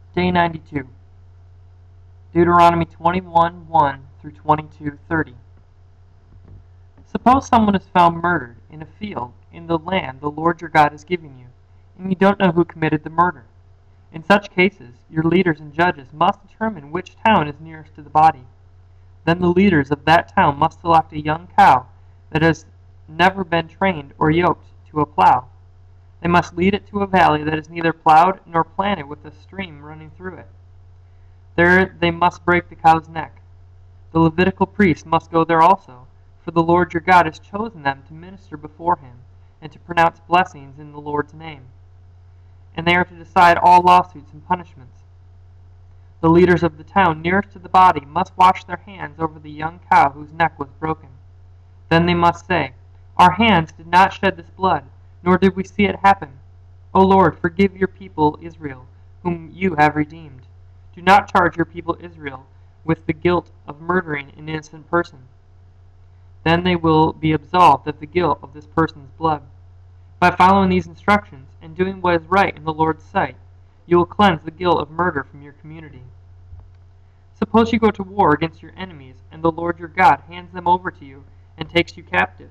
Day 92. Deuteronomy 21:1 through 22:30. Suppose someone is found murdered in a field in the land the Lord your God is giving you, and you don't know who committed the murder. In such cases, your leaders and judges must determine which town is nearest to the body. Then the leaders of that town must select a young cow that has never been trained or yoked to a plow. They must lead it to a valley that is neither plowed nor planted with a stream running through it. There they must break the cow's neck. The Levitical priest must go there also, for the Lord your God has chosen them to minister before him and to pronounce blessings in the Lord's name. And they are to decide all lawsuits and punishments. The leaders of the town nearest to the body must wash their hands over the young cow whose neck was broken. Then they must say, "Our hands did not shed this blood, nor did we see it happen. O Lord, forgive your people Israel, whom you have redeemed. Do not charge your people Israel with the guilt of murdering an innocent person." Then they will be absolved of the guilt of this person's blood. By following these instructions and doing what is right in the Lord's sight, you will cleanse the guilt of murder from your community. Suppose you go to war against your enemies, and the Lord your God hands them over to you and takes you captive.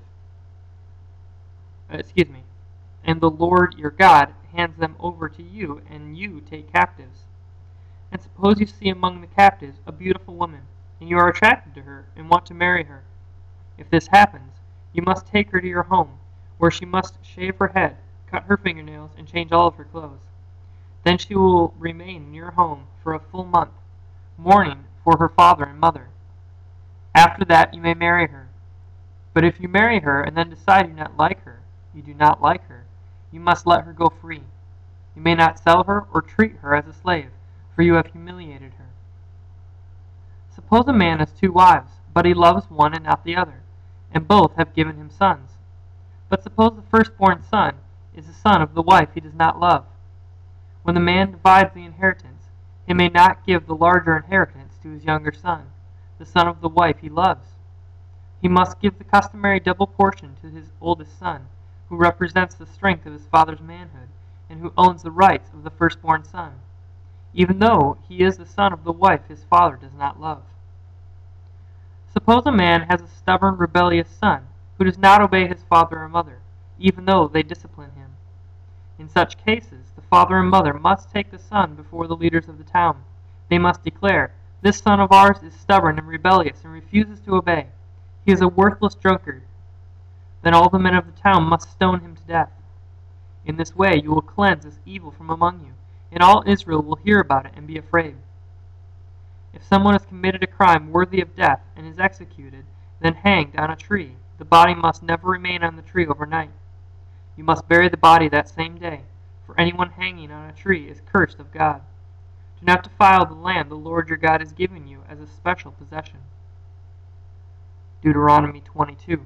And the Lord your God hands them over to you, and you take captives. And suppose you see among the captives a beautiful woman, and you are attracted to her and want to marry her. If this happens, you must take her to your home, where she must shave her head, cut her fingernails, and change all of her clothes. Then she will remain in your home for a full month, mourning for her father and mother. After that you may marry her. But if you marry her and then decide you do not like her, you must let her go free. You may not sell her or treat her as a slave, for you have humiliated her. Suppose a man has 2 wives, but he loves one and not the other, and both have given him sons. But suppose the firstborn son is the son of the wife he does not love. When the man divides the inheritance, he may not give the larger inheritance to his younger son, the son of the wife he loves. He must give the customary double portion to his oldest son, who represents the strength of his father's manhood, and who owns the rights of the firstborn son, even though he is the son of the wife his father does not love. Suppose a man has a stubborn, rebellious son, who does not obey his father or mother, even though they discipline him. In such cases, the father and mother must take the son before the leaders of the town. They must declare, "This son of ours is stubborn and rebellious and refuses to obey. He is a worthless drunkard." Then all the men of the town must stone him to death. In this way you will cleanse this evil from among you, and all Israel will hear about it and be afraid. If someone has committed a crime worthy of death and is executed, then hanged on a tree, the body must never remain on the tree overnight. You must bury the body that same day, for anyone hanging on a tree is cursed of God. Do not defile the land the Lord your God is giving you as a special possession. Deuteronomy 22.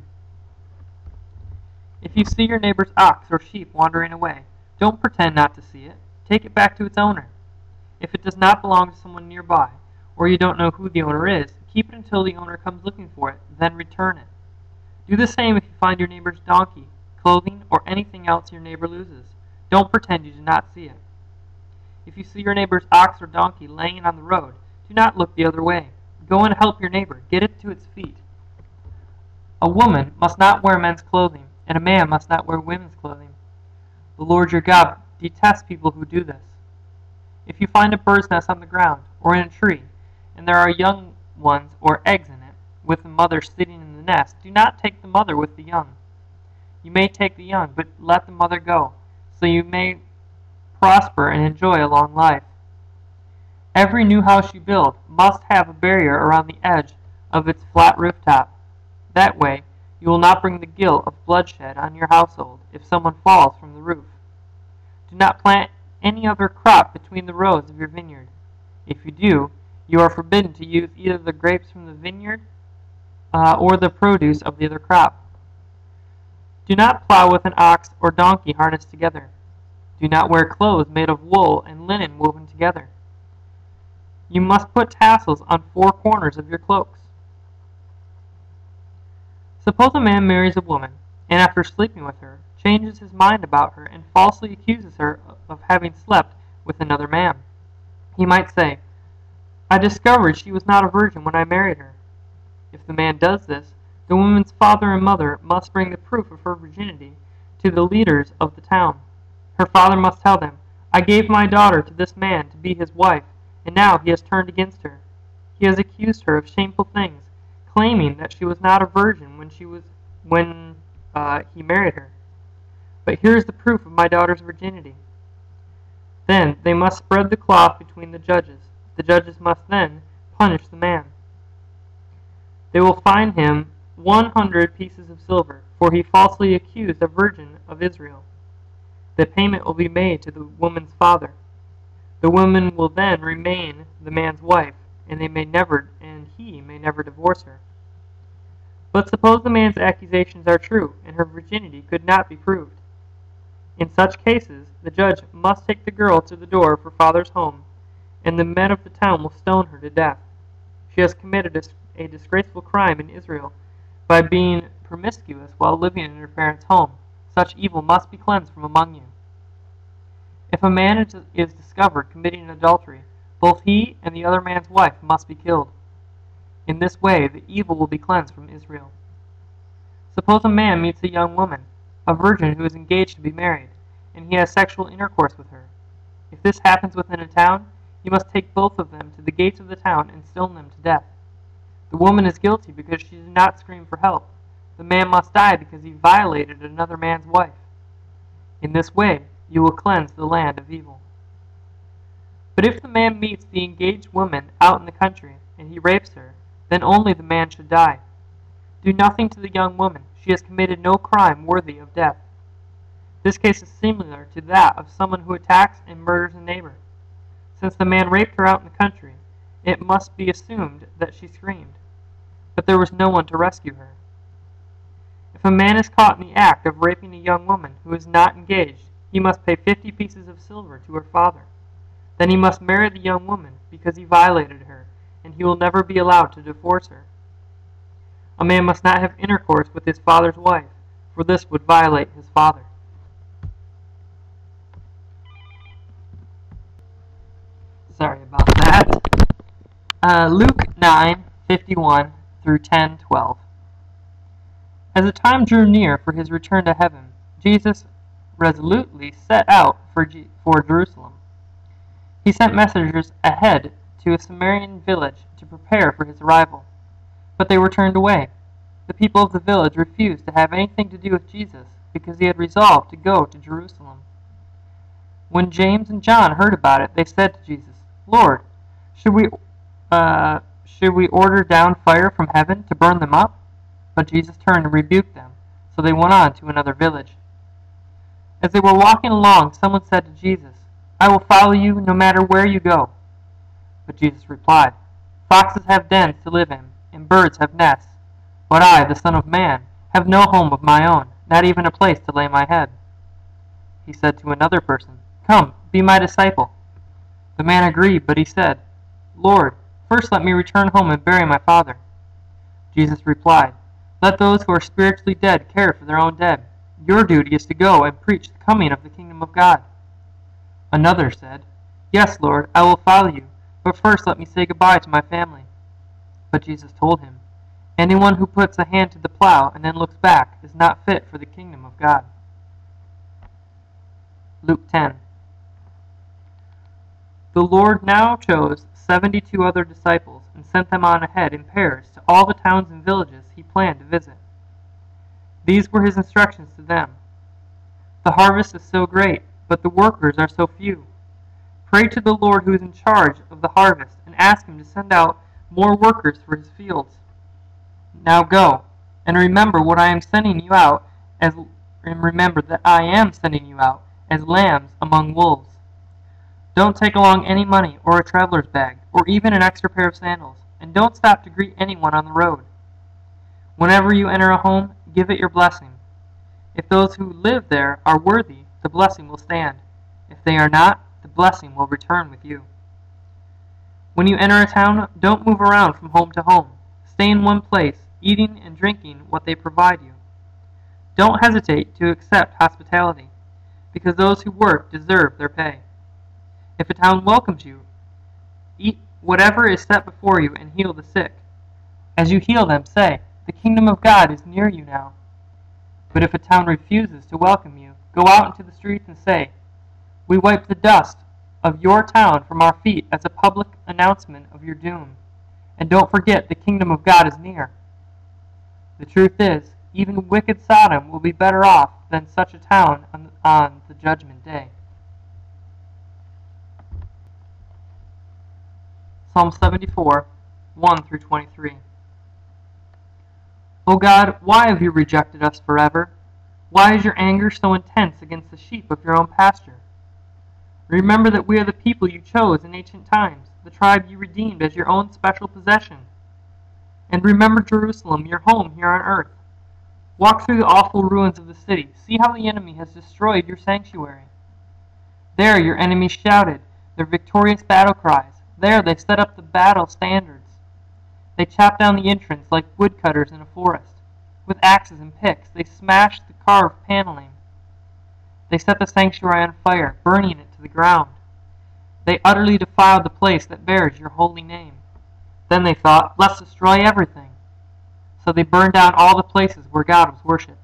If you see your neighbor's ox or sheep wandering away, don't pretend not to see it. Take it back to its owner. If it does not belong to someone nearby, or you don't know who the owner is, keep it until the owner comes looking for it, then return it. Do the same if you find your neighbor's donkey, clothing, or anything else your neighbor loses. Don't pretend you do not see it. If you see your neighbor's ox or donkey laying on the road, do not look the other way. Go and help your neighbor. Get it to its feet. A woman must not wear men's clothing, and a man must not wear women's clothing. The Lord your God detests people who do this. If you find a bird's nest on the ground or in a tree, and there are young ones or eggs in it, with the mother sitting in the nest, do not take the mother with the young. You may take the young, but let the mother go, so you may prosper and enjoy a long life. Every new house you build must have a barrier around the edge of its flat rooftop. That way, you will not bring the guilt of bloodshed on your household if someone falls from the roof. Do not plant any other crop between the rows of your vineyard. If you do, you are forbidden to use either the grapes from the vineyard or the produce of the other crop. Do not plow with an ox or donkey harnessed together. Do not wear clothes made of wool and linen woven together. You must put tassels on 4 corners of your cloaks. Suppose a man marries a woman, and after sleeping with her, changes his mind about her and falsely accuses her of having slept with another man. He might say, "I discovered she was not a virgin when I married her." If the man does this, the woman's father and mother must bring the proof of her virginity to the leaders of the town. Her father must tell them, "I gave my daughter to this man to be his wife, and now he has turned against her. He has accused her of shameful things, claiming that she was not a virgin when he married her. But here is the proof of my daughter's virginity." Then they must spread the cloth between the judges. The judges must then punish the man. They will fine him 100 pieces of silver, for he falsely accused a virgin of Israel. The payment will be made to the woman's father. The woman will then remain the man's wife, and he may never divorce her. But suppose the man's accusations are true, and her virginity could not be proved. In such cases, the judge must take the girl to the door of her father's home, and the men of the town will stone her to death. She has committed a disgraceful crime in Israel by being promiscuous while living in her parents' home. Such evil must be cleansed from among you. If a man is discovered committing adultery, both he and the other man's wife must be killed. In this way, the evil will be cleansed from Israel. Suppose a man meets a young woman, a virgin who is engaged to be married, and he has sexual intercourse with her. If this happens within a town, he must take both of them to the gates of the town and stone them to death. The woman is guilty because she did not scream for help. The man must die because he violated another man's wife. In this way, you will cleanse the land of evil. But if the man meets the engaged woman out in the country, and he rapes her, then only the man should die. Do nothing to the young woman. She has committed no crime worthy of death. This case is similar to that of someone who attacks and murders a neighbor. Since the man raped her out in the country, it must be assumed that she screamed, but there was no one to rescue her. If a man is caught in the act of raping a young woman who is not engaged, he must pay 50 pieces of silver to her father. Then he must marry the young woman because he violated her, and he will never be allowed to divorce her. A man must not have intercourse with his father's wife, for this would violate his father. Sorry about that. Luke 9:51 through 10:12. As the time drew near for his return to heaven, Jesus resolutely set out for Jerusalem. He sent messengers ahead to a Samaritan village to prepare for his arrival, but they were turned away. The people of the village refused to have anything to do with Jesus because he had resolved to go to Jerusalem. When James and John heard about it, they said to Jesus, "Lord, should we order down fire from heaven to burn them up?" But Jesus turned and rebuked them, so they went on to another village. As they were walking along, someone said to Jesus, "I will follow you no matter where you go." But Jesus replied, "Foxes have dens to live in, and birds have nests, but I, the Son of Man, have no home of my own, not even a place to lay my head." He said to another person, "Come, be my disciple." The man agreed, but he said, "Lord, first let me return home and bury my father." Jesus replied, "Let those who are spiritually dead care for their own dead. Your duty is to go and preach the coming of the kingdom of God." Another said, "Yes, Lord, I will follow you, but first let me say goodbye to my family." But Jesus told him, "Anyone who puts a hand to the plow and then looks back is not fit for the kingdom of God." Luke 10. The Lord now chose 72 other disciples and sent them on ahead in pairs to all the towns and villages he planned to visit. These were his instructions to them. "The harvest is so great, but the workers are so few. Pray to the Lord who is in charge of the harvest and ask him to send out more workers for his fields. Now go, and remember that I am sending you out as lambs among wolves. Don't take along any money or a traveler's bag, or even an extra pair of sandals, and don't stop to greet anyone on the road. Whenever you enter a home, give it your blessing. If those who live there are worthy, the blessing will stand. If they are not, the blessing will return with you. When you enter a town, don't move around from home to home. Stay in one place, eating and drinking what they provide you. Don't hesitate to accept hospitality, because those who work deserve their pay. If a town welcomes you, Eat whatever is set before you and heal the sick. As you heal them, say, the kingdom of God is near you now. But if a town refuses to welcome you, go out into the streets and say, we wipe the dust of your town from our feet as a public announcement of your doom. And don't forget, the kingdom of God is near. The truth is, even wicked Sodom will be better off than such a town on the judgment day. Psalm 74, 1 through 23. O God, why have you rejected us forever? Why is your anger so intense against the sheep of your own pasture? Remember that we are the people you chose in ancient times, the tribe you redeemed as your own special possession. And remember Jerusalem, your home here on earth. Walk through the awful ruins of the city. See how the enemy has destroyed your sanctuary. There your enemies shouted their victorious battle cries. There they set up the battle standards. They chopped down the entrance like woodcutters in a forest. With axes and picks, they smashed the carved paneling. They set the sanctuary on fire, burning it to the ground. They utterly defiled the place that bears your holy name. Then they thought, let's destroy everything. So they burned down all the places where God was worshipped.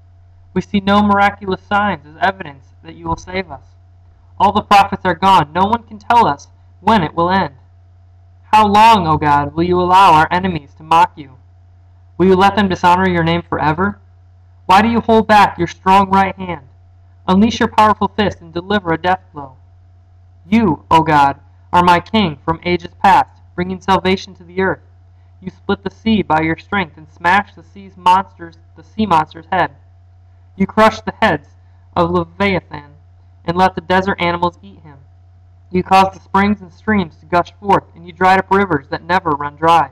We see no miraculous signs as evidence that you will save us. All the prophets are gone. No one can tell us when it will end. How long, O God, will you allow our enemies to mock you? Will you let them dishonor your name forever? Why do you hold back your strong right hand? Unleash your powerful fist and deliver a death blow. You, O God, are my king from ages past, bringing salvation to the earth. You split the sea by your strength and smashed the sea monster's head. You crushed the heads of Leviathan and let the desert animals eat him. You caused the springs and streams to gush forth, and you dried up rivers that never run dry.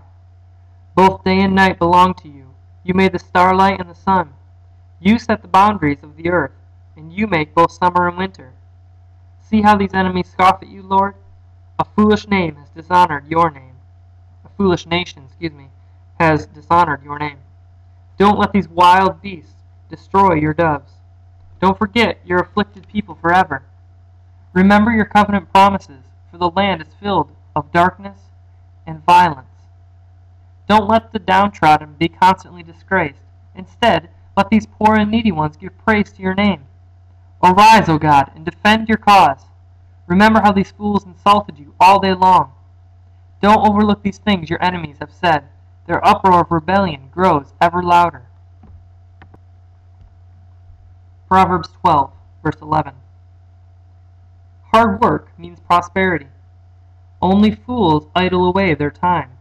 Both day and night belong to you. You made the starlight and the sun. You set the boundaries of the earth, and you make both summer and winter. See how these enemies scoff at you, Lord? A foolish name has dishonored your name. A foolish nation, has dishonored your name. Don't let these wild beasts destroy your doves. Don't forget your afflicted people forever. Remember your covenant promises, for the land is filled of darkness and violence. Don't let the downtrodden be constantly disgraced. Instead, let these poor and needy ones give praise to your name. Arise, O God, and defend your cause. Remember how these fools insulted you all day long. Don't overlook these things your enemies have said. Their uproar of rebellion grows ever louder. Proverbs 12, verse 11. Hard work means prosperity. Only fools idle away their time.